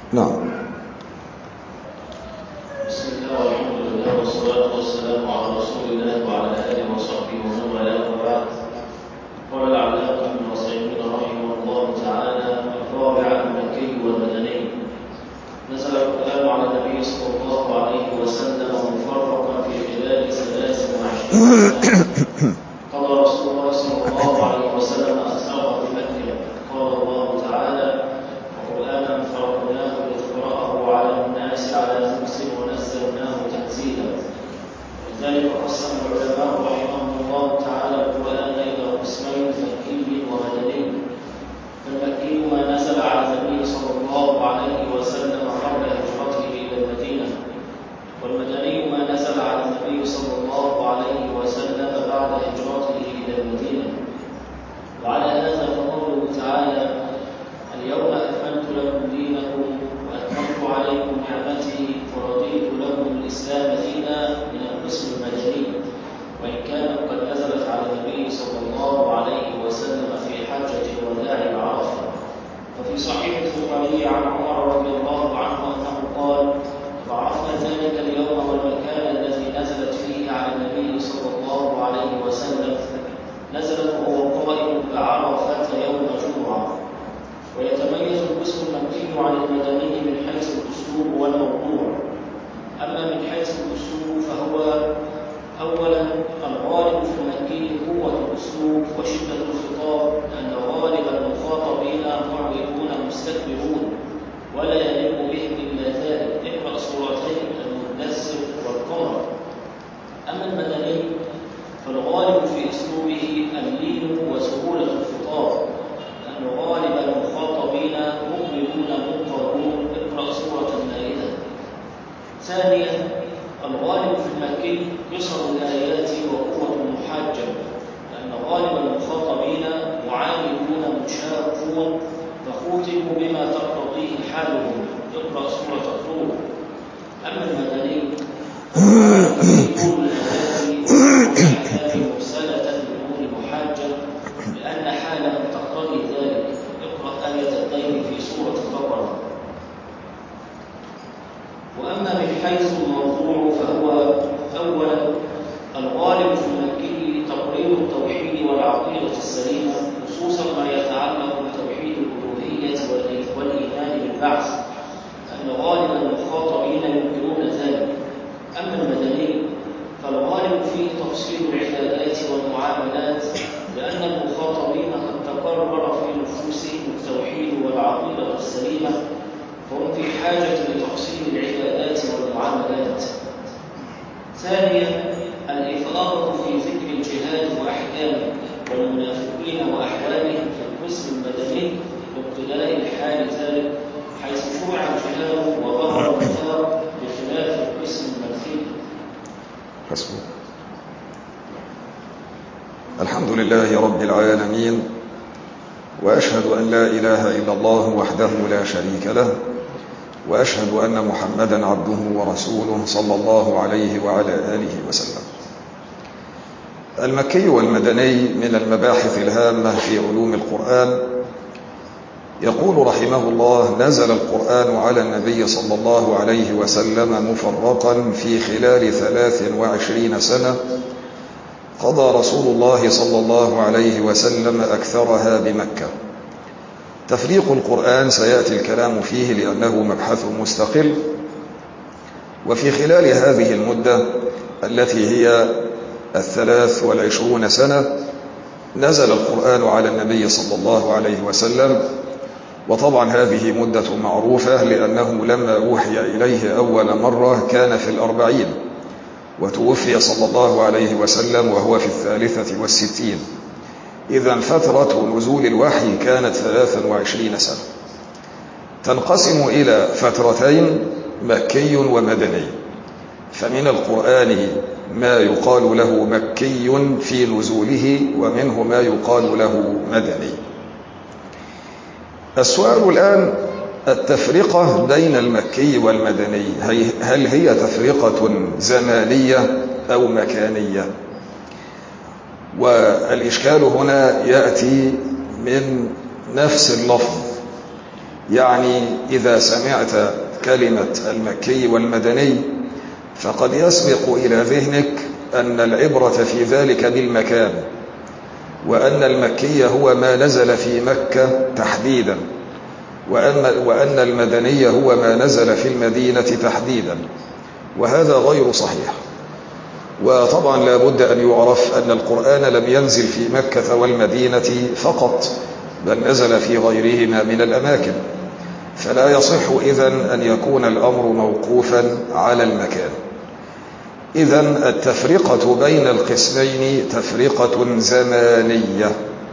نعم. بسم الله والحمد لله والصلاة والسلام على رسول الله وعلى آله وصحبه ومن والاه وبعد. قال العلامة ابن عثيمين رحمه الله تعالى: الرابع المكي والمدني. نزل القرآن على النبي صلى الله عليه وسلم مفرقا في خلال 23 سنة. قضى رسول الله صلى الله عليه وسلم أسره بمكة. قال الله تعالى: وقرآنا فرقناه لتقرأه على الناس على مكث ونزلناه تنزيلا. لذلك قسم العلماء رحمهم الله تعالى القرآن إلى قسمين: مكي ومدني. فالمكي ما نزل على النبي صلى الله عليه وسلم قبل هجرته إلى المدينة، والمدني ما نزل على النبي صلى الله عليه وسلم بعد هجرته إلى المدينة. وعلى هذا فقوله تعالى: اليوم أكملت لكم دينكم وأتممت عليكم نعمتي ورضيت لكم الإسلام دينا من القسم المدني، وإن كانت قد نزلت على النبي صلى الله عليه وسلم في حجة الوداع بعرفة. وفي صحيح البخاري عن عمر رضي الله عنه أنه قال: وعرفنا ذلك اليوم والمكان الذي نزلت فيه على النبي صلى الله عليه وسلم. نزلت وهو قائم بعرفة يوم جمعة. ويتميز القسم المكي عن المدني من حيث الأسلوب والموضوع. أما من حيث الأسلوب فهو أولا الغالب في المكي قوة الأسلوب وشدة الخطاب، لأن غالب المخاطبين معرضون مستكبرون ولا يليق بهم إلا ذلك. اقرأ سورتين المدثر والقمر. أما المدني فالغالب في أسلوبه اللين وسهولة الخطاب، لأن غالب المخاطبين مقبلون مضطرون. اقرأ سورة المائدة. ثانيا الغالب في المكي قصر الآيات وقوة المحاجة، لأن غالب المخاطبين معاندون مشاقون فخوطبوا بما تقتضيه حالهم. اقرأ سورة الطور. أما المدني طول الآيات والأحكام مرسلة بدون محاجة، لأن حالهم تقتضي ذلك. اقرأ آية الدين في سورة البقرة. وأما من حيث الموضوع فهو أولا الغالب في المكي تقرير التوحيد والعقيدة السليمة، خصوصا ما يتعلق بتوحيد الألوهية والإيمان بالبعث، لأن غالب المخاطبين ينكرون ذلك. أما المدني فالغالب فيه تفصيل العبادات والمعاملات، لأن المخاطبين قد تقرر في نفوسهم التوحيد والعقيدة السليمة، فهم في حاجة لتفصيل العبادات والمعاملات. ثانيا الإفراط في ذكر الجهاد وأحكامه والمنافقين وأحوالهم في القسم المدني لابتلاء الحال ذلك، حيث شرع الجهاد وظهر النفاق بخلاف القسم المكي. حسبه. الحمد لله رب العالمين، وأشهد أن لا إله إلا الله وحده لا شريك له، وأشهد أن محمدا عبده ورسوله صلى الله عليه وعلى آله وسلم. المكي والمدني من المباحث الهامة في علوم القرآن. يقول رحمه الله: نزل القرآن على النبي صلى الله عليه وسلم مفرقا في خلال 23 سنة. قضى رسول الله صلى الله عليه وسلم أكثرها بمكة. تفريق القرآن سيأتي الكلام فيه لأنه مبحث مستقل. وفي خلال هذه المدة التي هي 23 سنة نزل القرآن على النبي صلى الله عليه وسلم. وطبعا هذه مدة معروفة، لأنه لما أوحي إليه أول مرة كان في 40، وتوفي صلى الله عليه وسلم وهو في 63. إذن فترة نزول الوحي كانت 23 سنة. تنقسم إلى فترتين: مكي ومدني. فمن القرآن ما يقال له مكي في نزوله، ومنه ما يقال له مدني. السؤال الآن: التفرقة بين المكي والمدني هل هي تفرقة زمانية أو مكانية؟ والإشكال هنا يأتي من نفس اللفظ، يعني إذا سمعت كلمة المكي والمدني فقد يسبق إلى ذهنك أن العبرة في ذلك بالمكان، وأن المكي هو ما نزل في مكة تحديدا، وأن المدني هو ما نزل في المدينة تحديدا، وهذا غير صحيح. وطبعا لا بد أن يعرف أن القرآن لم ينزل في مكة والمدينة فقط، بل نزل في غيرهما من الأماكن، فلا يصح إذن أن يكون الأمر موقوفا على المكان. إذن التفرقة بين القسمين تفرقة زمانية،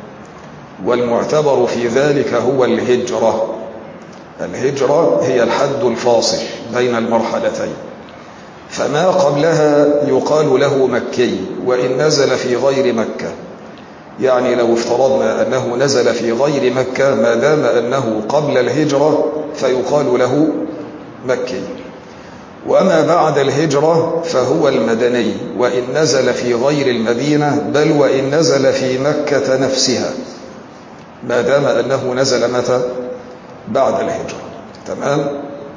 والمعتبر في ذلك هو الهجرة. الهجرة هي الحد الفاصل بين المرحلتين، فما قبلها يقال له مكي وإن نزل في غير مكة. يعني لو افترضنا أنه نزل في غير مكة ما دام أنه قبل الهجرة فيقال له مكي، وما بعد الهجرة فهو المدني وإن نزل في غير المدينة، بل وإن نزل في مكة نفسها، ما دام أنه نزل متى؟ بعد الهجرة. تمام؟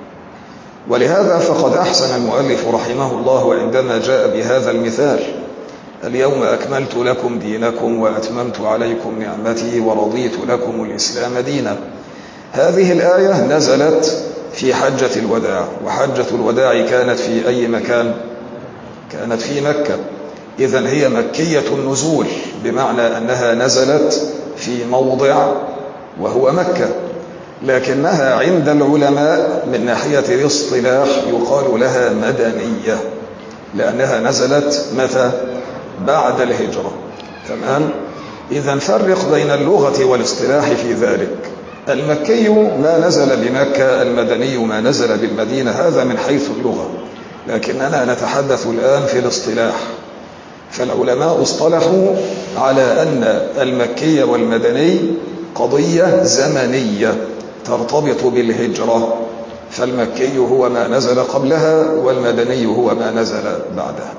ولهذا فقد أحسن المؤلف رحمه الله عندما جاء بهذا المثال: اليوم أكملت لكم دينكم وأتممت عليكم نعمتي ورضيت لكم الإسلام دينا. هذه الآية نزلت في حجة الوداع، وحجة الوداع كانت في أي مكان؟ كانت في مكة. إذن هي مكية النزول، بمعنى أنها نزلت في موضع وهو مكة، لكنها عند العلماء من ناحية الاصطلاح يقال لها مدنية، لأنها نزلت متى؟ بعد الهجرة. تمام؟ إذن فرق بين اللغة والاصطلاح في ذلك. المكي ما نزل بمكة، المدني ما نزل بالمدينة، هذا من حيث اللغة، لكننا نتحدث الآن في الاصطلاح. فالعلماء اصطلحوا على أن المكي والمدني قضية زمنية ترتبط بالهجرة، فالمكي هو ما نزل قبلها والمدني هو ما نزل بعدها.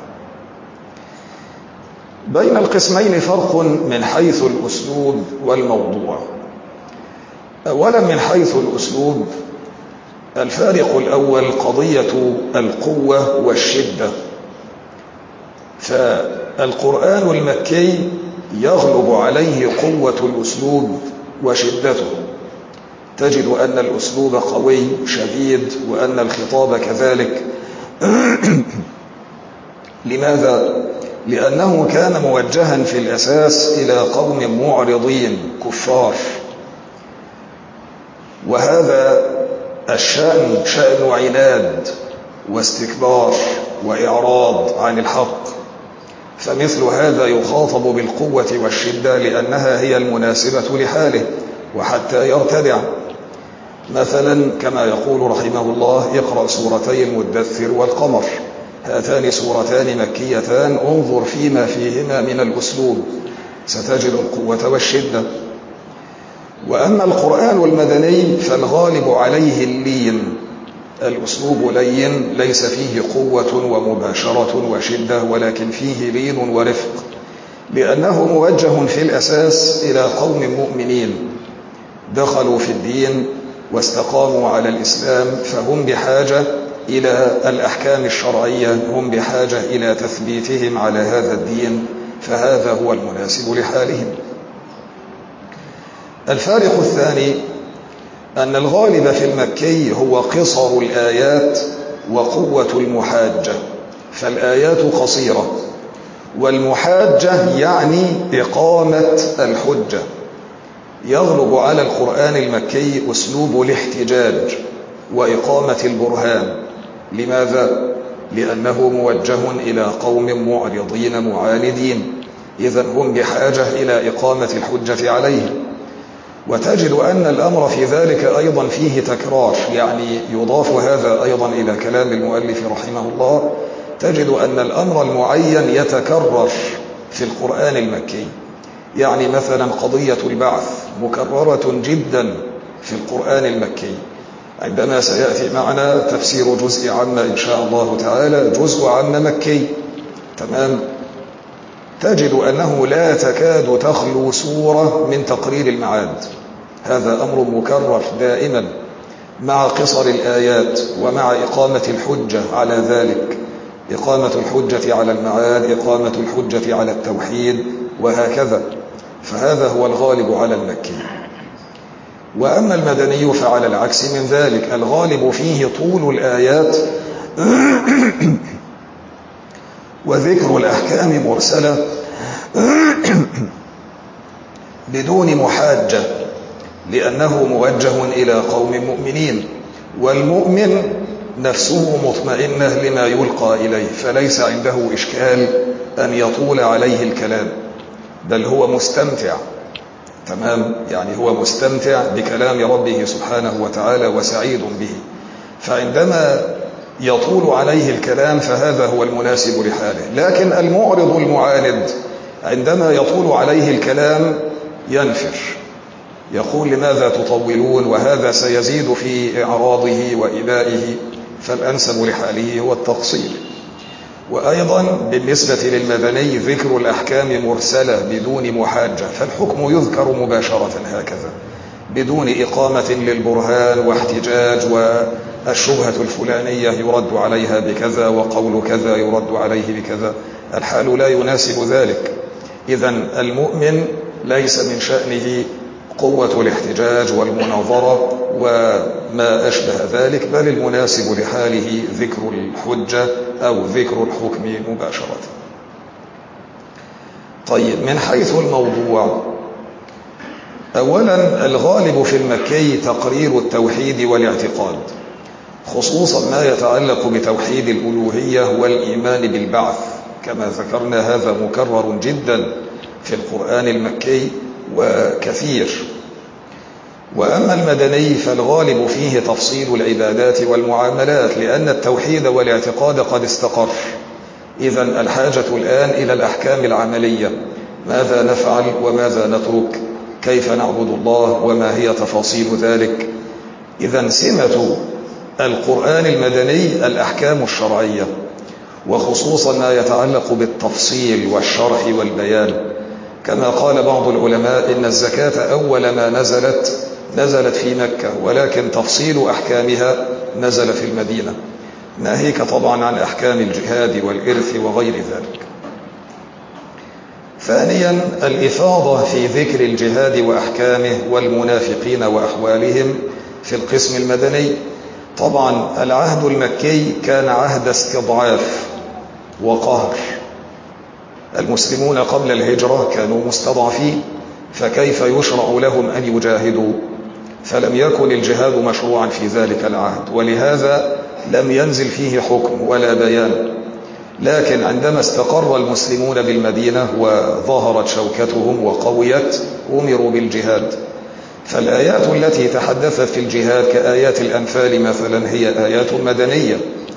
بين القسمين فرق من حيث الأسلوب والموضوع. أولا من حيث الأسلوب، الفارق الأول قضية القوة والشدة. فالقرآن المكي يغلب عليه قوة الأسلوب وشدته، تجد أن الأسلوب قوي شديد وأن الخطاب كذلك. لماذا؟ لأنه كان موجها في الأساس إلى قوم معرضين كفار، وهذا الشأن شأن عناد واستكبار وإعراض عن الحق، فمثل هذا يخاطب بالقوة والشدة لأنها هي المناسبة لحاله وحتى يرتدع. مثلا كما يقول رحمه الله: اقرأ سورتي المدثر والقمر، هاتان سورتان مكيتان، انظر فيما فيهما من الأسلوب ستجد القوة والشدة. وأما القرآن المدني فالغالب عليه اللين، الأسلوب لين، ليس فيه قوة ومباشرة وشدة، ولكن فيه لين ورفق، لأنه موجه في الأساس إلى قوم مؤمنين دخلوا في الدين واستقاموا على الإسلام، فهم بحاجة إلى الأحكام الشرعية، هم بحاجة إلى تثبيتهم على هذا الدين، فهذا هو المناسب لحالهم. الفارق الثاني أن الغالب في المكي هو قصر الآيات وقوة المحاجة، فالآيات قصيرة، والمحاجة يعني إقامة الحجة. يغلب على القرآن المكي أسلوب الاحتجاج وإقامة البرهان. لماذا؟ لأنه موجه إلى قوم معرضين معاندين، إذن هم بحاجة إلى إقامة الحجة عليهم. وتجد أن الأمر في ذلك أيضا فيه تكرار، يعني يضاف هذا أيضا إلى كلام المؤلف رحمه الله، تجد أن الأمر المعين يتكرر في القرآن المكي. يعني مثلا قضية البعث مكررة جدا في القرآن المكي، عندما سيأتي معنا تفسير جزء عام إن شاء الله تعالى، جزء عام مكي. تمام؟ تجد أنه لا تكاد تخلو سورة من تقرير المعاد، هذا أمر مكرر دائما مع قصر الآيات ومع إقامة الحجة على ذلك، إقامة الحجة على المعاد، إقامة الحجة على التوحيد وهكذا، فهذا هو الغالب على المكي. وأما المدني فعلى العكس من ذلك، الغالب فيه طول الآيات وذكر الأحكام مرسلة بدون محاجة، لأنه موجه إلى قوم مؤمنين، والمؤمن نفسه مطمئنة لما يلقى إليه، فليس عنده إشكال أن يطول عليه الكلام، بل هو مستمتع. تمام، يعني هو مستمتع بكلام ربه سبحانه وتعالى وسعيد به، فعندما يطول عليه الكلام فهذا هو المناسب لحاله. لكن المعرض المعاند عندما يطول عليه الكلام ينفر، يقول لماذا تطولون، وهذا سيزيد في إعراضه وإبائه، فالأنسب لحاله هو التقصير. وأيضا بالنسبة للمدني ذكر الأحكام مرسلة بدون محاجة، فالحكم يذكر مباشرة هكذا بدون إقامة للبرهان واحتجاج، والشبهة الفلانية يرد عليها بكذا وقول كذا يرد عليه بكذا، الحال لا يناسب ذلك. إذن المؤمن ليس من شأنه قوة الاحتجاج والمناظرة وما أشبه ذلك، بل المناسب لحاله ذكر الحجة أو ذكر الحكم مباشرة. طيب، من حيث الموضوع، أولا الغالب في المكي تقرير التوحيد والاعتقاد، خصوصا ما يتعلق بتوحيد الألوهية والإيمان بالبعث، كما ذكرنا هذا مكرر جدا في القرآن المكي وكثير. وأما المدني فالغالب فيه تفصيل العبادات والمعاملات، لأن التوحيد والاعتقاد قد استقر. إذن الحاجة الآن إلى الأحكام العملية، ماذا نفعل وماذا نترك، كيف نعبد الله وما هي تفاصيل ذلك. إذن سمة القرآن المدني الأحكام الشرعية، وخصوصا ما يتعلق بالتفصيل والشرح والبيان، كما قال بعض العلماء إن الزكاة أول ما نزلت في مكة، ولكن تفصيل أحكامها نزل في المدينة، ناهيك طبعا عن أحكام الجهاد والإرث وغير ذلك. ثانيا الإفاضة في ذكر الجهاد وأحكامه والمنافقين وأحوالهم في القسم المدني. طبعا العهد المكي كان عهد استضعاف وقهر، المسلمون قبل الهجرة كانوا مستضعفين، فكيف يشرع لهم أن يجاهدوا؟ فلم يكن الجهاد مشروعا في ذلك العهد، ولهذا لم ينزل فيه حكم ولا بيان. لكن عندما استقر المسلمون بالمدينة وظهرت شوكتهم وقويت أمروا بالجهاد، فالآيات التي تحدثت في الجهاد كآيات الأنفال مثلا هي آيات مدنية،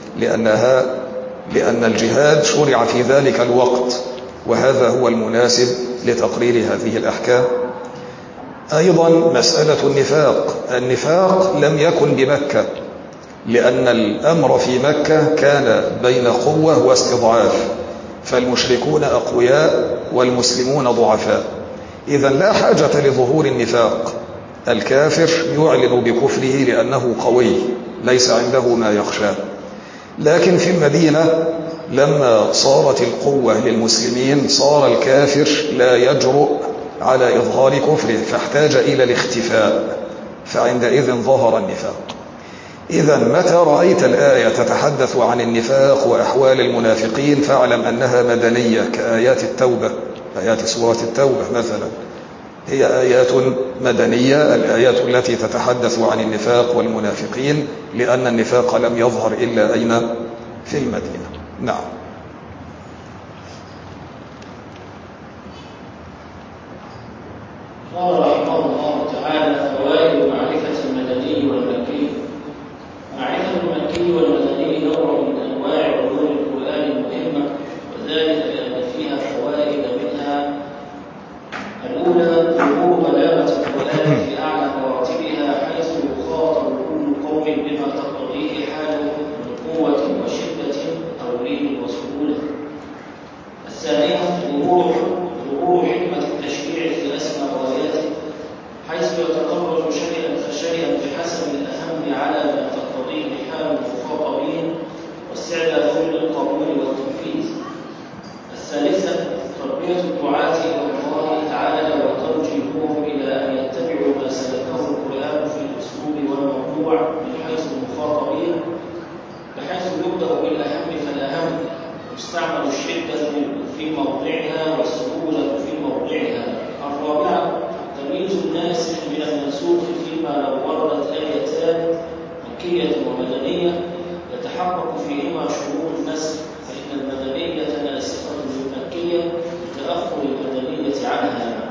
لأن الجهاد شرع في ذلك الوقت، وهذا هو المناسب لتقرير هذه الأحكام. أيضا مسألة النفاق لم يكن بمكة، لأن الأمر في مكة كان بين قوة واستضعاف، فالمشركون أقوياء والمسلمون ضعفاء، إذن لا حاجة لظهور النفاق. الكافر يعلن بكفره لأنه قوي ليس عنده ما يخشى. لكن في المدينة لما صارت القوة للمسلمين صار الكافر لا يجرؤ على إظهار كفره، فاحتاج إلى الاختفاء، فعندئذ ظهر النفاق. إذن متى رأيت الآية تتحدث عن النفاق وأحوال المنافقين فاعلم أنها مدنية، كآيات التوبة، آيات سورة التوبة مثلا هي آيات مدنية، الآيات التي تتحدث عن النفاق والمنافقين، لأن النفاق لم يظهر إلا أين؟ في المدينة. نعم. قال رحمه الله تعالى: فوائد معرفة المدني والمكي. معرفة المكي والمدني نوع من أنواع علوم القرآن المهمة، وذلك لأن فيها فوائد، منها: الأولى ظهور بلاغة القرآن في أعلى مراتبها، حيث يخاطب كل قوم بما تقتضيه حاله من قوة وشدة أو لين وسهولة. الثانية ظهور حكمة التشريع في أسمى غاياته، حيث يتقرر شيئا فشيئا بحسب الأهم على ما تقتضيه حال المخاطبين واستعدادهم للقبول والتنفيذ. الثالثة تربية الدعاة إلى الله تعالى وتوجيههم إلى أن يتبعوا ما سلكه القرآن في الأسلوب والموضوع من حيث المخاطبين، بحيث يبدأ بالأهم فالأهم، يستعمل الشدة في موضعها والسهولة في موضعها. الرابعة تمييز الناسخ من المنسوخ فيما لو وردت آيتان مكية ومدنية يتحقق فيهما شروط النسخ، فإن المدنية ناسخة للمكية لتأخر المدنية عنها.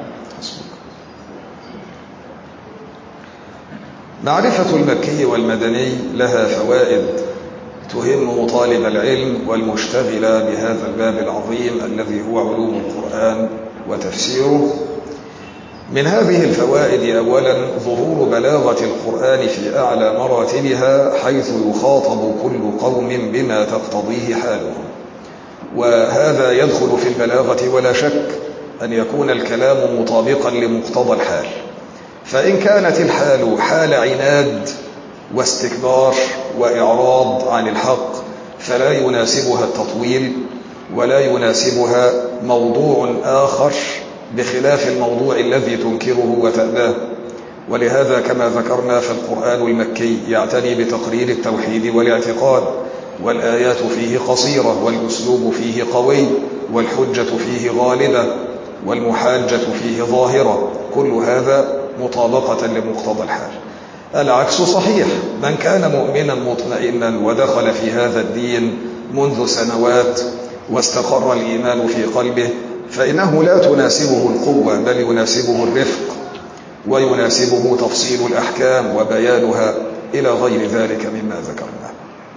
معرفة المكي والمدني لها فوائد تهم طالب العلم والمشتغل بهذا الباب العظيم الذي هو علوم القرآن وتفسيره. من هذه الفوائد أولا ظهور بلاغة القرآن في أعلى مراتبها، حيث يخاطب كل قوم بما تقتضيه حالهم، وهذا يدخل في البلاغة ولا شك أن يكون الكلام مطابقا لمقتضى الحال. فإن كانت الحال حال عناد واستكبار وإعراض عن الحق فلا يناسبها التطويل ولا يناسبها موضوع آخر بخلاف الموضوع الذي تنكره وتأباه. ولهذا كما ذكرنا فالقرآن المكي يعتني بتقرير التوحيد والاعتقاد، والآيات فيه قصيرة والأسلوب فيه قوي والحجة فيه غالبة والمحاجة فيه ظاهرة، كل هذا مطابقة لمقتضى الحال. العكس صحيح، من كان مؤمنا مطمئنا ودخل في هذا الدين منذ سنوات واستقر الإيمان في قلبه فإنه لا تناسبه القوة بل يناسبه الرفق، ويناسبه تفصيل الأحكام وبيانها إلى غير ذلك مما ذكرنا.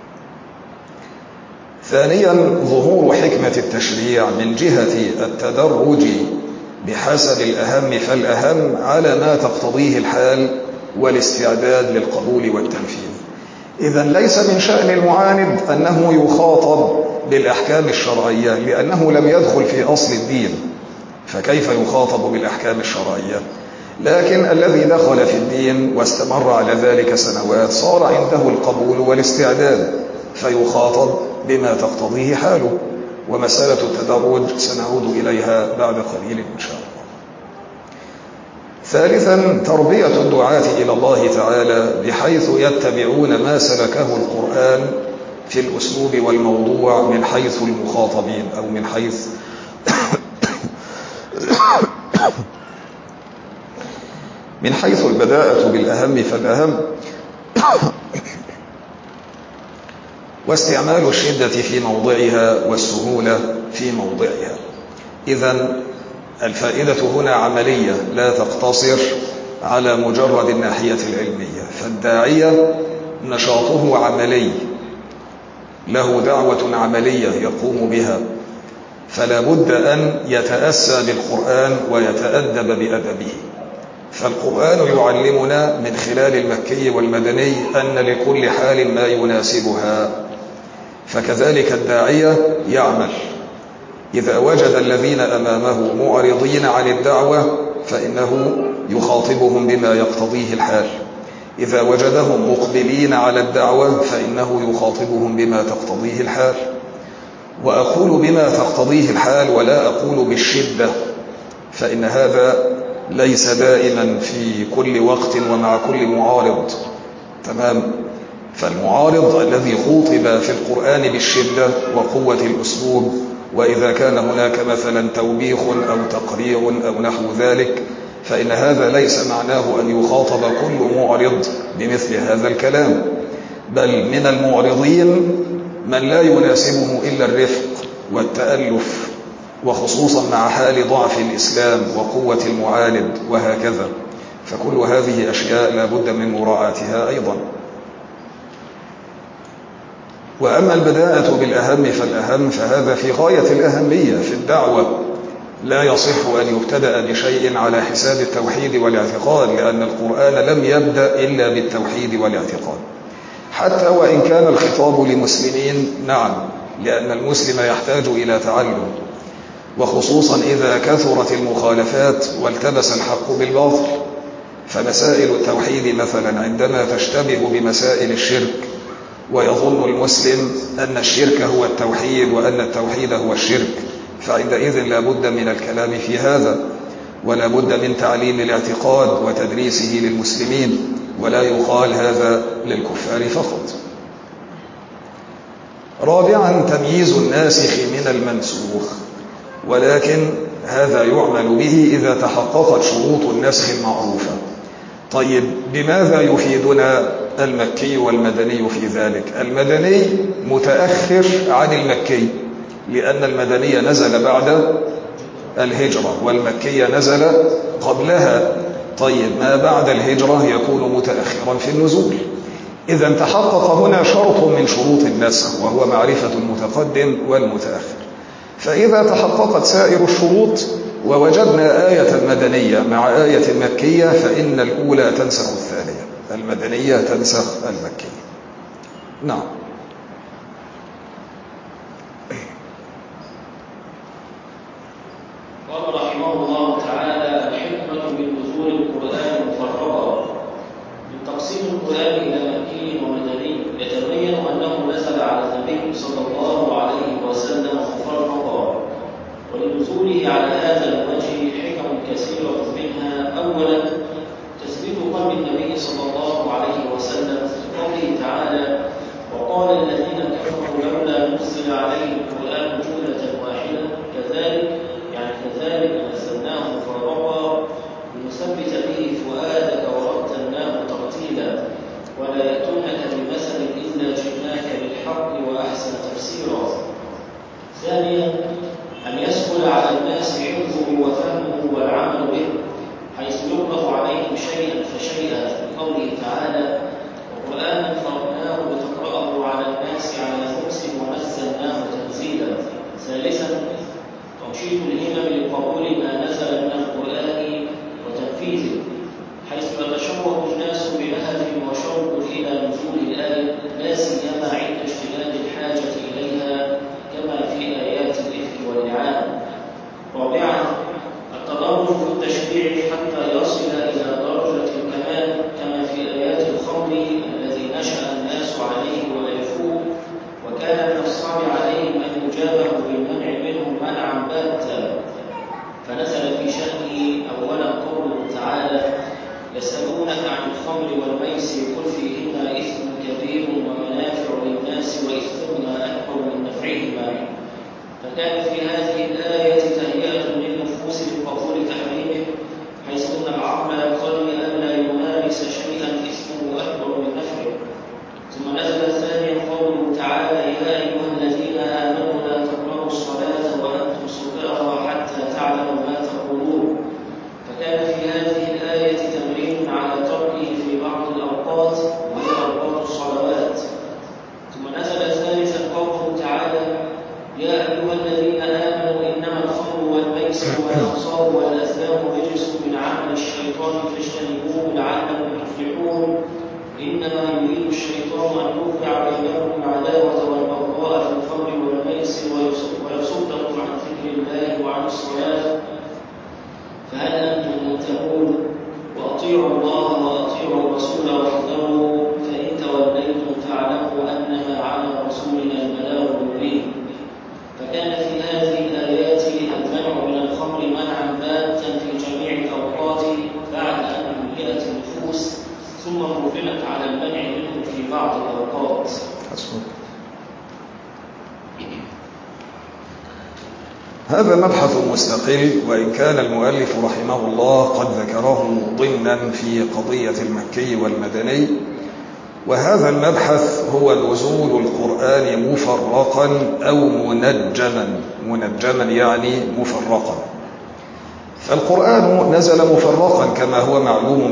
ثانيا ظهور حكمة التشريع من جهة التدرج بحسب الأهم فالأهم على ما تقتضيه الحال والاستعداد للقبول والتنفيذ. إذن ليس من شأن المعاند أنه يخاطب بالأحكام الشرعية لأنه لم يدخل في أصل الدين، فكيف يخاطب بالأحكام الشرعية؟ لكن الذي دخل في الدين واستمر على ذلك سنوات صار عنده القبول والاستعداد فيخاطب بما تقتضيه حاله، ومسألة التدرج سنعود إليها بعد قليل إن شاء الله. ثالثا تربية الدعاة إلى الله تعالى بحيث يتبعون ما سلكه القرآن في الأسلوب والموضوع من حيث المخاطبين أو من حيث البداءة بالأهم فالأهم واستعمال الشدة في موضعها والسهولة في موضعها. إذن الفائدة هنا عملية لا تقتصر على مجرد الناحية العلمية، فالداعية نشاطه عملي، له دعوة عملية يقوم بها، فلا بد أن يتأسى بالقرآن ويتأدب بأدبه. فالقرآن يعلمنا من خلال المكي والمدني أن لكل حال ما يناسبها، فكذلك الداعية يعمل. إذا وجد الذين أمامه معرضين عن الدعوة فإنه يخاطبهم بما يقتضيه الحال، إذا وجدهم مقبلين على الدعوة فإنه يخاطبهم بما تقتضيه الحال. وأقول بما تقتضيه الحال ولا أقول بالشدة، فإن هذا ليس دائما في كل وقت ومع كل معارض. تمام؟ فالمعارض الذي خوطب في القرآن بالشدة وقوة الأسلوب، وإذا كان هناك مثلا توبيخ أو تقريع أو نحو ذلك فإن هذا ليس معناه أن يخاطب كل معرض بمثل هذا الكلام، بل من المعرضين من لا يناسبه إلا الرفق والتألف، وخصوصا مع حال ضعف الإسلام وقوة المعاند وهكذا. فكل هذه أشياء لا بد من مراعاتها أيضا. وأما البداءة بالأهم فالأهم فهذا في غاية الأهمية في الدعوة، لا يصح أن يبتدأ بشيء على حساب التوحيد والاعتقاد، لأن القرآن لم يبدأ إلا بالتوحيد والاعتقاد، حتى وإن كان الخطاب لمسلمين. نعم، لأن المسلم يحتاج إلى تعلم، وخصوصا إذا كثرت المخالفات والتبس الحق بالباطل، فمسائل التوحيد مثلا عندما تشتبه بمسائل الشرك ويظن المسلم أن الشرك هو التوحيد وأن التوحيد هو الشرك، فعندئذ لا بد من الكلام في هذا، ولا بد من تعليم الاعتقاد وتدريسه للمسلمين، ولا يقال هذا للكفار فقط. رابعا تمييز الناسخ من المنسوخ، ولكن هذا يعمل به إذا تحققت شروط النسخ المعروفة. طيب بماذا يفيدنا المكي والمدني في ذلك؟ المدني متأخر عن المكي، لأن المدني نزل بعد الهجرة والمكي نزل قبلها. طيب ما بعد الهجرة يكون متأخرا في النزول. إذا تحقق هنا شرط من شروط النسخ، وهو معرفة المتقدم والمتأخر. فإذا تحققت سائر الشروط ووجدنا آية مدنية مع آية مكية، فإن الأولى تنسخ الثانية، المدنية تنسخ المكية. نعم. قال رحمه الله تعالى: الحكمة من نزول القرآن مفرقة. من تقسيم القرآن إلى مكي ومدني يتبين أنه نزل على النبي صلى الله عليه وسلم مفرقا، ولنزوله على هذا الوجه حكم كثيرة منها: أولا تثبيت قلب النبي صلى الله عليه وسلم في قوله تعالى: وقال الذين كفروا لولا نزل عليه القرآن جملة واحدة، كذلك نزلناه مفرقا لنثبت به فؤادك ورتلناه ترتيلا، ولا يأتونك بمثل إلا جئناك بالحق وأحسن تفسيرا. ثانيا أن يسهل على الناس حفظه وفهمه والعمل به، حيث يغلق عليهم شيئا فشيئا في قوله تعالى: وقرآنا فرقناه لتقرأه على الناس على مكث ونزلناه تنزيلا. ثالثا توشيد الهمم لقبول ما نزل من القرآن وتنفيذه، حيث يتشوق الناس بلهف وشوق إلى نزول الآية، لا سيما عند اشتداد الحاجة إليها كما في آيات الإفك والإعانة. رابعا التدرج في التشريع حتى يصل إلى درجة الكمال كما في آيات الخمر الذي نشأ الناس عليه وعرفوه، وكان من الصعب عليهم أن يجابه بالمنع منه منعا باتا، فنزل في شأنه أولا قوله تعالى: يسألونك عن الخمر والميسر قل فيهما إثم كبير ومنافع للناس وإثمهما أكبر من نفعهما. فكان في هذه الآية تهيئة للنفوس لقبول تحريمه، حيث أن العقل يقتضي ألا يمارس شيئا إثمه أكبر من نفعه. ثم نزل ثانيا قوله تعالى: يا أيها الذين آمنوا لا تقربوا الصلاة وأنتم سكارى حتى تعلموا ما تقولون. فكان في هذه الآية تمرين على تركه في بعض الأوقات وهي أوقات الصلوات. ثم نزل ثالثا قوله تعالى: يا أيها الذين آمنوا إنما الخمر والميسر والأنصاب والأزلام رجس من عمل الشيطان فاجتنبوه لعلكم تفلحون. إنما يريد الشيطان أن يوقع بينكم العداوة والبغضاء في الخمر والميسر ويصدكم عن ذكر الله وعن الصلاة، فهل أنتم منتهون؟ وأطيعوا الله وأطيعوا الرسول واحذروا، فإن توليتم فاعلموا أنما على رسولنا البلاغ المبين. فكان في هذه الآيات المنع من الخمر منعا باتا في جميع الأوقات بعد أن ملئت النفوس، ثم رفعت على المنع منه في بعض الأوقات. هذا مبحث مستقل، وإن كان المؤلف رحمه الله قد ذكره ضمنا في قضية المكي والمدني. وهذا المبحث هو نزول القرآن مفرقا أو منجما يعني مفرقا. فالقرآن نزل مفرقا كما هو معلوم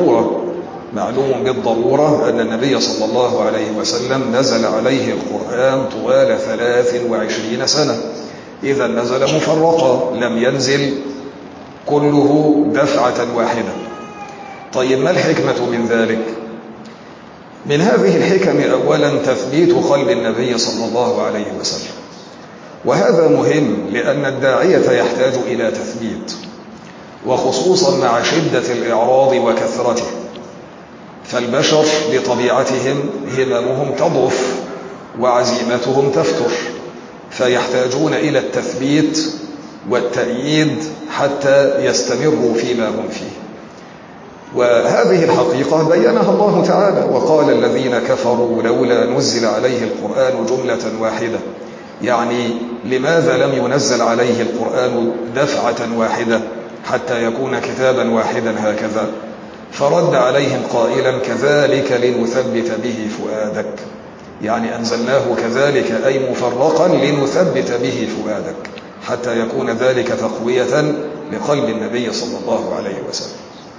بالضرورة أن النبي صلى الله عليه وسلم نزل عليه القرآن طوال 23 سنة، إذا نزل مفرقا، لم ينزل كله دفعة واحدة. طيب ما الحكمة من ذلك؟ من هذه الحكم أولا تثبيت قلب النبي صلى الله عليه وسلم، وهذا مهم لأن الداعية يحتاج إلى تثبيت. وخصوصا مع شدة الإعراض وكثرته، فالبشر بطبيعتهم هممهم تضعف وعزيمتهم تفتر، فيحتاجون إلى التثبيت والتأييد حتى يستمروا فيما هم فيه. وهذه الحقيقة بيّنها الله تعالى وقال: الذين كفروا لولا نزل عليه القرآن جملة واحدة. يعني لماذا لم ينزل عليه القرآن دفعة واحدة حتى يكون كتابا واحدا هكذا؟ فرد عليهم قائلا: كذلك لنثبت به فؤادك. يعني أنزلناه كذلك أي مفرقا لنثبت به فؤادك حتى يكون ذلك تقوية لقلب النبي صلى الله عليه وسلم.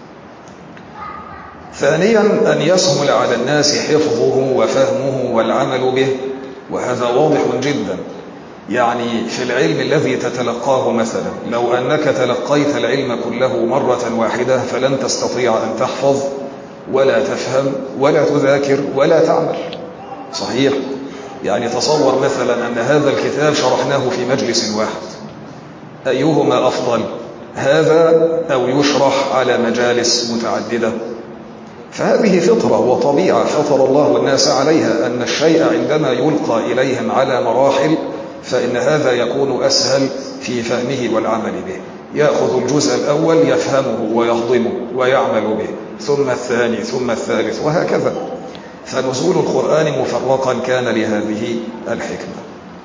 ثانيا أن يسهل على الناس حفظه وفهمه والعمل به، وهذا واضح جدا. يعني في العلم الذي تتلقاه مثلا، لو أنك تلقيت العلم كله مرة واحدة فلن تستطيع أن تحفظ ولا تفهم ولا تذاكر ولا تعمل. صحيح؟ يعني تصور مثلا أن هذا الكتاب شرحناه في مجلس واحد، أيهما أفضل؟ هذا أو يشرح على مجالس متعددة؟ فهذه فطرة وطبيعة فطر الله الناس عليها، أن الشيء عندما يلقى إليهم على مراحل فإن هذا يكون أسهل في فهمه والعمل به. يأخذ الجزء الأول يفهمه ويهضمه ويعمل به، ثم الثاني ثم الثالث وهكذا. فنزول القرآن مفرقا كان لهذه الحكمة.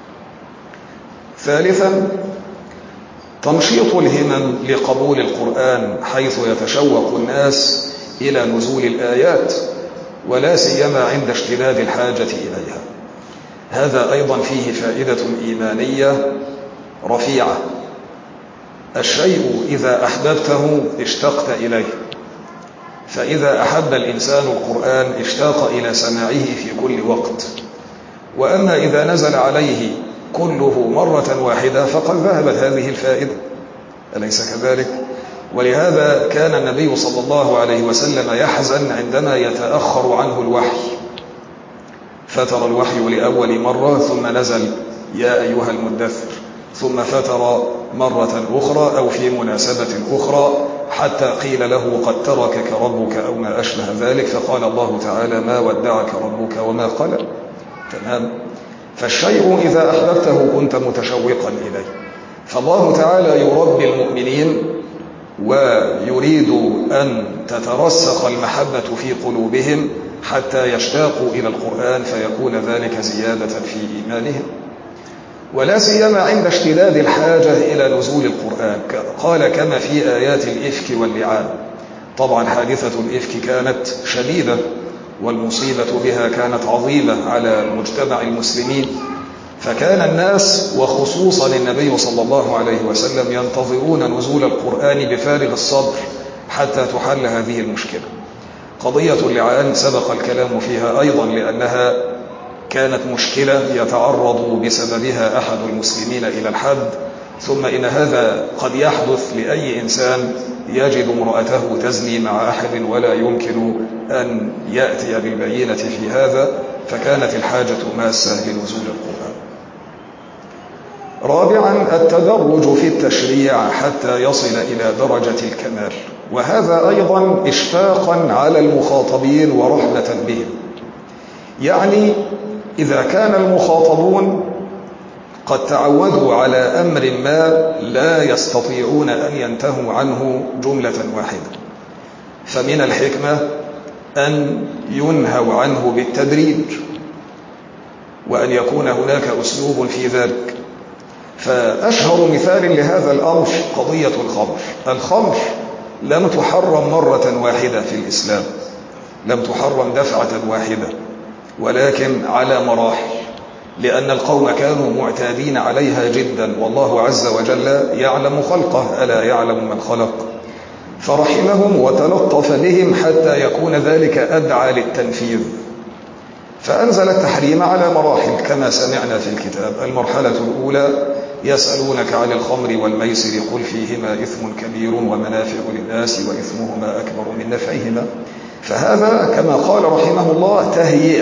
ثالثا تنشيط الهمم لقبول القرآن، حيث يتشوق الناس إلى نزول الآيات، ولا سيما عند اشتداد الحاجة إليها. هذا أيضا فيه فائدة إيمانية رفيعة. الشيء إذا أحببته اشتقت إليه، فإذا أحب الإنسان القرآن اشتاق إلى سماعه في كل وقت. وأما إذا نزل عليه كله مرة واحدة فقد ذهبت هذه الفائدة، أليس كذلك؟ ولهذا كان النبي صلى الله عليه وسلم يحزن عندما يتأخر عنه الوحي، فتر الوحي لأول مرة ثم نزل يا أيها المدثر، ثم فتر مرة أخرى أو في مناسبة أخرى حتى قيل له قد تركك ربك أو ما أشبه ذلك، فقال الله تعالى ما ودعك ربك وما قلى. تمام؟ فالشيء إذا أحببته كنت متشوقا إليه. فالله تعالى يربي المؤمنين ويريد أن تترسخ المحبة في قلوبهم حتى يشتاقوا إلى القرآن، فيكون ذلك زيادة في إيمانهم، ولا سيما عند اشتداد الحاجة إلى نزول القرآن. قال كما في آيات الإفك واللعان. طبعا حادثة الإفك كانت شديدة والمصيبة بها كانت عظيمة على مجتمع المسلمين، فكان الناس وخصوصا النبي صلى الله عليه وسلم ينتظرون نزول القرآن بفارغ الصبر حتى تحل هذه المشكلة. قضية اللعان سبق الكلام فيها أيضا، لأنها كانت مشكلة يتعرض بسببها أحد المسلمين إلى الحد، ثم إن هذا قد يحدث لأي إنسان يجد امرأته تزني مع أحد ولا يمكن أن يأتي بالبينة في هذا، فكانت الحاجة ماسة لنزول القرآن. رابعا التدرج في التشريع حتى يصل إلى درجة الكمال، وهذا أيضا إشفاقا على المخاطبين ورحمة بهم. يعني إذا كان المخاطبون قد تعودوا على أمر ما لا يستطيعون أن ينتهوا عنه جملة واحدة، فمن الحكمة أن ينهوا عنه بالتدريج، وأن يكون هناك أسلوب في ذلك. فأشهر مثال لهذا الأمر قضية الخمر. الخمر لم تحرم مرة واحدة في الإسلام، لم تحرم دفعة واحدة، ولكن على مراحل، لأن القوم كانوا معتادين عليها جدا، والله عز وجل يعلم خلقه، ألا يعلم من خلق، فرحمهم وتلطف بهم حتى يكون ذلك أدعى للتنفيذ، فأنزل التحريم على مراحل كما سمعنا في الكتاب. المرحلة الأولى يسألونك عن الخمر والميسر قل فيهما إثم كبير ومنافع للناس وإثمهما أكبر من نفعهما. فهذا كما قال رحمه الله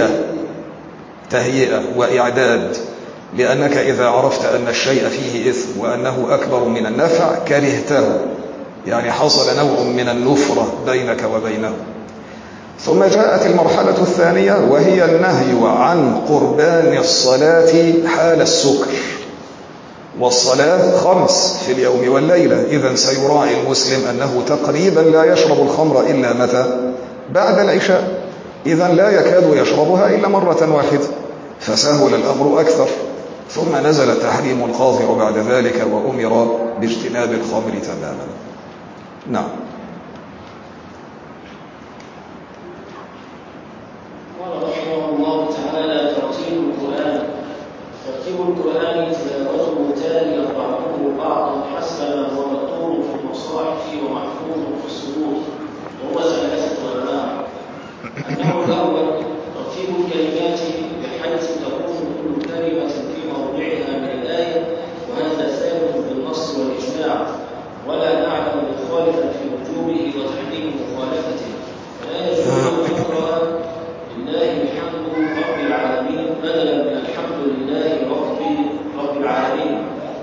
تهيئة وإعداد، لأنك إذا عرفت أن الشيء فيه إثم وأنه أكبر من النفع كرهته، يعني حصل نوع من النفرة بينك وبينه. ثم جاءت المرحلة الثانية وهي النهي عن قربان الصلاة حال السكر، والصلاة 5 في اليوم والليلة، إذن سيراعي المسلم أنه تقريبا لا يشرب الخمر إلا متى؟ بعد العشاء، إذن لا يكاد يشربها إلا مرة واحدة، فسهل الأمر أكثر. ثم نزل تحريم القاضع بعد ذلك وأمر باجتناب الخمر تماما. نعم. قال رحمه الله تعالى: ترتيب القرآن. ترتيب القرآن تلاوته تاليا بعضه بعضا حسب ما هو مكتوب في المصاحف ومحفوظ في الصدور، وهو 3 أنواع. النوع الأول ترتيب الكلمات بحيث تكون كل كلمة في موضعها من الآية، وهذا ثابت بالنص والإجماع، ولا نعلم مخالفا في وجوبه وتحريم مخالفته. فلا يجوز أن يقرأ لله الحمد رب العالمين بدلا من الحمد لله رب العالمين.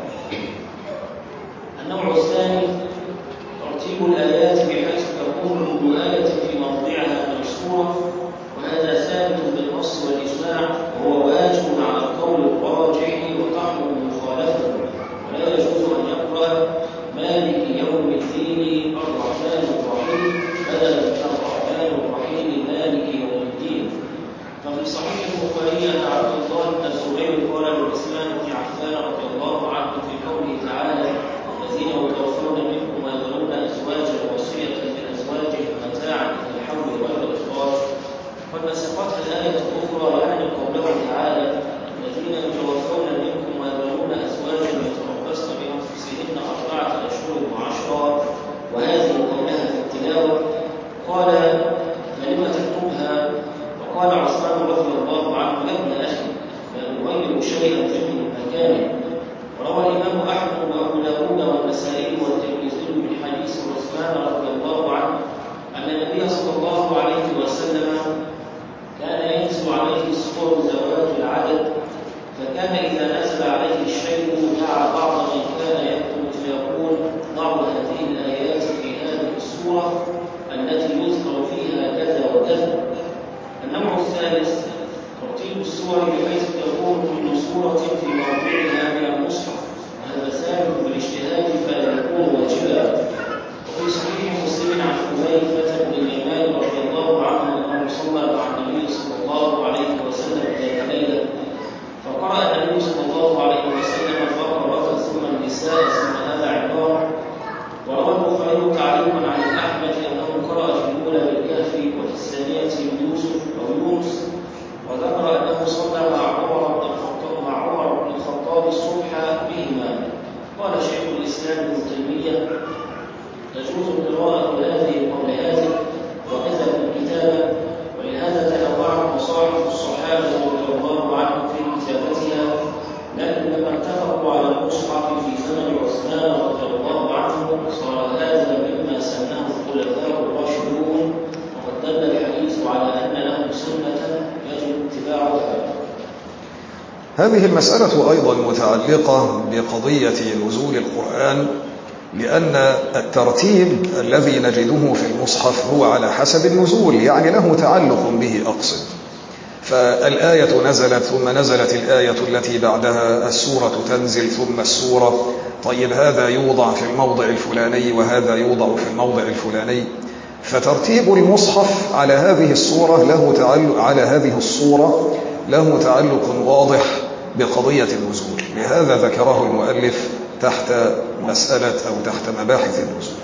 النوع الثاني ترتيب الآيات بحيث تكون كل آية في موضعها من السورة، وهذا ثابت بالنص والإجماع، وهو واجب على القول الراجح وتحرم مخالفته. ولا يجوز أن يقرأ مالك يوم الدين الرحمن الرحيم بدلا من الرحمن الرحيم مالك يوم الدين. ففي صحيح البخاري أن عبد الله بن الزبير قال لعثمان بن عفان رضي الله عنه في قوله تعالى: الذين يتوفون منكم ويذرون أزواجا وصية لأزواجهم متاعا إلى الحول غير إخراج، قد نسختها الآية الأخرى يعني قوله تعالى: الذين يتوفون منكم ويذرون أزواجا يتربصن بأنفسهن 4 أشهر و10، وهذه قولها في التلاوة. قال: فلم تكتبها؟ وقال عثمان رضي الله عنه: يا ابن أخي، لا نغير شيئا منه مكانه. وروى الإمام أحمد وأبو داود والنسائي والترمذي من حديث عثمان رضي الله عنه أن النبي صلى الله عليه وسلم كان ينزل عليه الصور ذوات العدد، فكان إذا نزل عليه الشيء دعا بعض من كان يكتب فيقول: ضعوا هذه الآيات في هذه السورة التي يذكر فيها كذا وكذا. النوع الثالث ترتيب السور بحيث تكون كل سورة في موضعها من المصحف، وهذا ثابت بالاجتهاد فلا يكون واجبا. وفي صحيح مسلم عن حذيفة بن اليمان رضي الله عنه أنه صلى مع النبي صلى الله عليه وسلم ذات ليلة، فقرأ النبي صلى الله عليه وسلم البقرة ثم النساء ثم آل عمران. وروى البخاري تعليقا عن أحمد أنه قرأ في الأولى بالكهف وفي الثانية يوسف أو يونس، وذكر أنه صلى مع عمر بن الخطاب الصبح بهما. قال شيخ الإسلام ابن تيمية: تجوز القراءة هذه قبل هذه وكذا في الكتابة، ولهذا تنوعت مصاحف الصحابة رضي الله عنهم في كتابتها، لكن لما اتفقوا على المصحف في زمن عثمان رضي الله عنه صار هذا مما سنه الخلفاء الراشدون، وقد دل الحديث على أن له سنة يجب اتباعها. هذه المسألة أيضا متعلقة بقضية نزول القرآن، لأن الترتيب الذي نجده في المصحف هو على حسب النزول، يعني له تعلق به أقصد. فالآية نزلت ثم نزلت الآية التي بعدها، السورة تنزل ثم السورة، طيب هذا يوضع في الموضع الفلاني وهذا يوضع في الموضع الفلاني. فترتيب المصحف على هذه الصورة له تعلق واضح بقضية النزول، لهذا ذكره المؤلف تحت مسألة أو تحت مباحث النزول.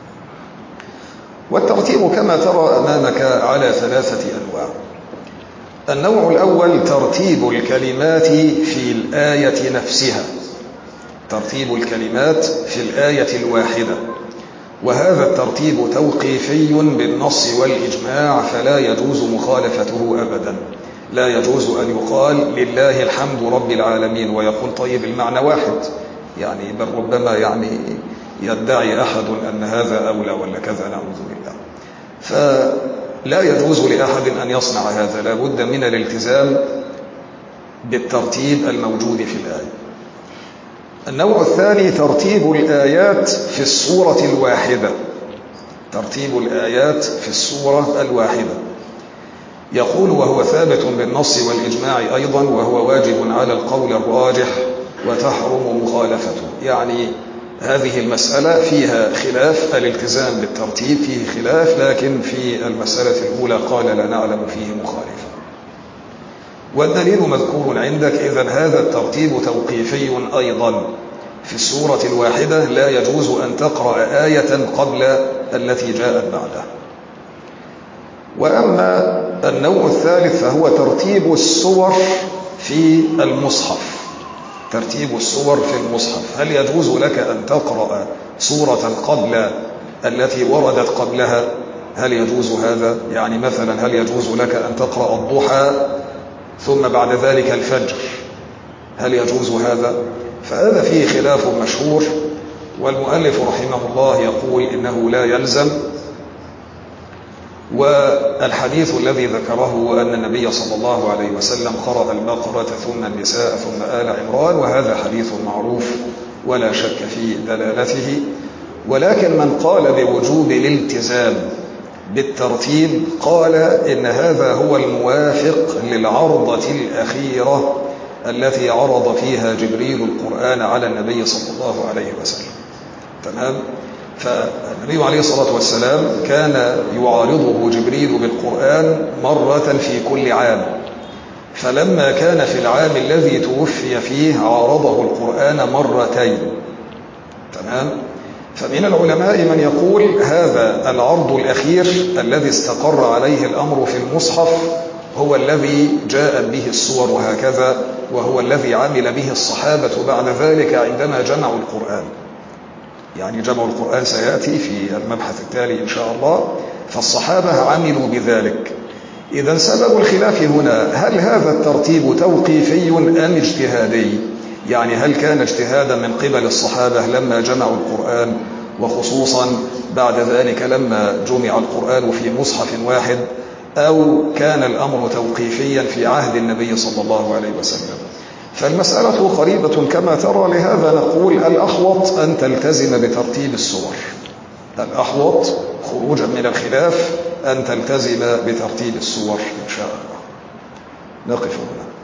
والترتيب كما ترى أمامك على 3 أنواع. النوع الأول ترتيب الكلمات في الآية نفسها، ترتيب الكلمات في الآية الواحدة، وهذا الترتيب توقيفي بالنص والإجماع، فلا يجوز مخالفته أبدا. لا يجوز أن يقال لله الحمد رب العالمين ويقول طيب المعنى واحد، يعني بل ربما يعني يدعي أحد أن هذا أولى ولا كذا، نعوذ بالله. فلا يجوز لأحد أن يصنع هذا، لا بد من الالتزام بالترتيب الموجود في الآية. النوع الثاني ترتيب الآيات في السورة الواحدة. ترتيب الآيات في السورة الواحدة. يقول وهو ثابت بالنص والإجماع أيضا، وهو واجب على القول الراجح وتحرم مخالفته. يعني هذه المسألة فيها خلاف، الالتزام بالترتيب فيه خلاف، لكن في المسألة الأولى قال لا نعلم فيه مخالفة. والدليل مذكور عندك. إذن هذا الترتيب توقيفي أيضا. في السورة الواحدة لا يجوز أن تقرأ آية قبل التي جاءت بعدها. وأما النوع الثالث فهو ترتيب السور في المصحف. ترتيب السور في المصحف. هل يجوز لك أن تقرأ سورة قبل التي وردت قبلها؟ هل يجوز هذا؟ يعني مثلا هل يجوز لك أن تقرأ الضحى ثم بعد ذلك الفجر؟ هل يجوز هذا؟ فهذا فيه خلاف مشهور، والمؤلف رحمه الله يقول إنه لا يلزم. والحديث الذي ذكره أن النبي صلى الله عليه وسلم قرأ البقرة ثم النساء ثم آل عمران، وهذا حديث معروف ولا شك في دلالته. ولكن من قال بوجوب الالتزام بالترتيب قال إن هذا هو الموافق للعرضة الأخيرة التي عرض فيها جبريل القرآن على النبي صلى الله عليه وسلم. تمام؟ فالنبي عليه الصلاة والسلام كان يعارضه جبريل بالقرآن مرة في كل عام، فلما كان في العام الذي توفي فيه عارضه القرآن مرتين. تمام؟ فمن العلماء من يقول هذا العرض الأخير الذي استقر عليه الأمر في المصحف هو الذي جاءت به السور وهكذا، وهو الذي عمل به الصحابة بعد ذلك عندما جمعوا القرآن. يعني جمع القرآن سيأتي في المبحث التالي إن شاء الله. فالصحابة عملوا بذلك. إذن سبب الخلاف هنا هل هذا الترتيب توقيفي أم اجتهادي؟ يعني هل كان اجتهادا من قبل الصحابة لما جمعوا القرآن، وخصوصا بعد ذلك لما جمع القرآن في مصحف واحد، أو كان الأمر توقيفيا في عهد النبي صلى الله عليه وسلم؟ فالمسألة قريبة كما ترى، لهذا نقول الأحوط أن تلتزم بترتيب السور. الأحوط خروجا من الخلاف أن تلتزم بترتيب السور إن شاء الله. نقف هنا.